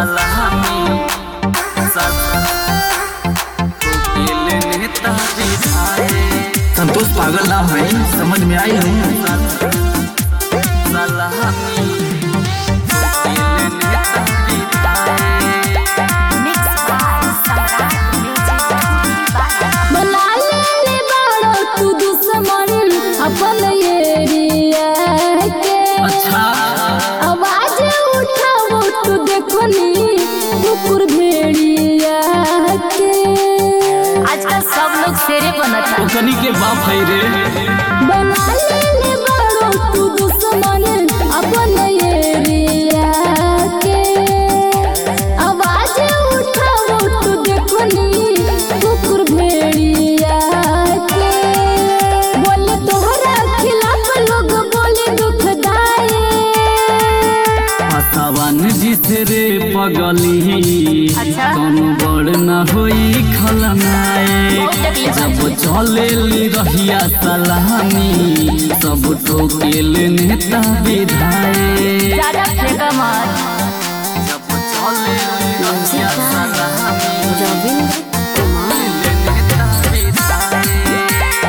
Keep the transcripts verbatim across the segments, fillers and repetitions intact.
सलामी संतोष पागल ना है, समझ में आई हूँ। अपन एरिया के अच्छा आवाज उठाओ तो देखो नी कुकुर भेड़िया के। आजकल सब लोग शेरे बनता तो कनी के बाप है रे। बना ले बड़ो तू दुश्मन अपन एरिया के आवाज उठाओ तो देखो नी कुकुर भेड़िया के। बोले तोहरा खिलाफ लोग बोले दुखदाई पसावन जिसे रे पगली अच्छा। कौन बड़ न होई खलनायक। जब चलेली रहिया सलामी सब ठोकेल नेता विधायक। ज्यादा फेंका मत। जब चलेली रहिया सलामी रविंद्र कुमार नेता विधायक।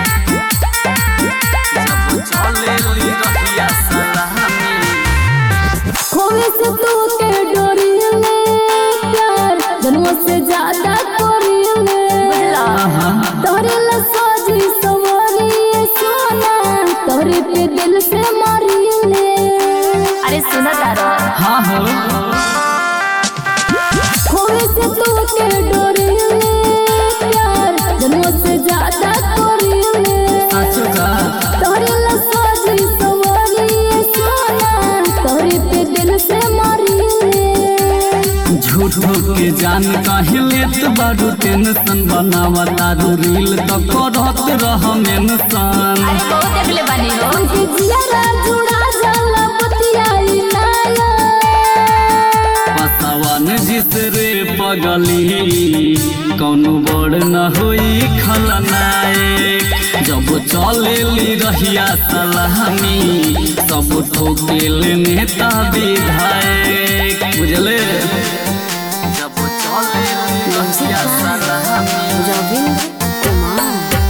जब चलेली रहिया सलामी खोवे से तू के डोरी ले प्यार जन्मों से ज्यादा कोरी ले तोरे ला साजी सवारी सोना तोरे पे दिल से मारी ले। अरे सुना तारा हाँ हो खोवे से तू के डोरी ले प्यार जन्मों से ज्यादा कोरी ले अच्छा तोरे ला साजी सवारी सोना तोरे पे दिल से मारी ले। झूठो के जान काहे लेत बारू टेंशन बनावा तारू रील तो करत रह मेंशन। बहुत देखले बानी हो उनके जियारा जुड़ा जाला बतियाई लाया पसावन जिस रे पगली कौनो बड़ न होई खलनायक। जब चलेली रहिया सलामी सब ठोकेल नेता विधायक। बुझले जब चलेली रहिया सलामी रविंद्र कुमार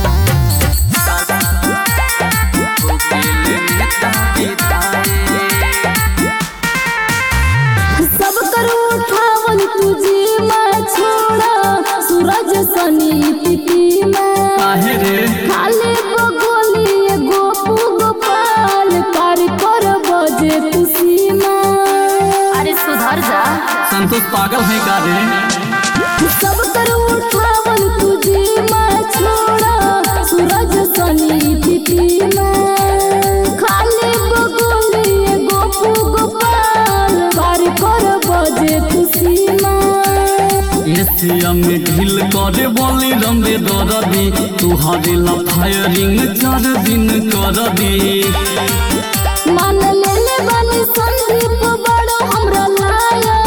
सब कर उठावल तुझी माँ छोड़ा सूरज सनी तिथि में काहे रे खाली बगोली गोपू गोपाल पार कर बजे तुसी माँ। अरे सुधर जा संतोष पागल है का रे। सब कर उठावल तुझी माँ छोड़ा सूरज सनी तिथि में खाली बगोली गोपू गोपाल पार कर बजे तुसी माँ। एशिया में ढील करे बोली रंबे दरदी तुहारे ला फायरिंग चार दिन कर दी। मान ले ले बानी संदीप बड़ो हमरा लाया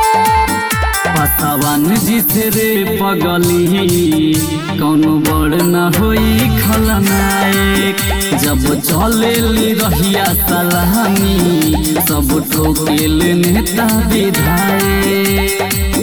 पसावन जिसे रे पगली कौनो बड़ न होई खलनायक। जब चलेली रहिया सलामी सब ठोकेल नेता विधायक।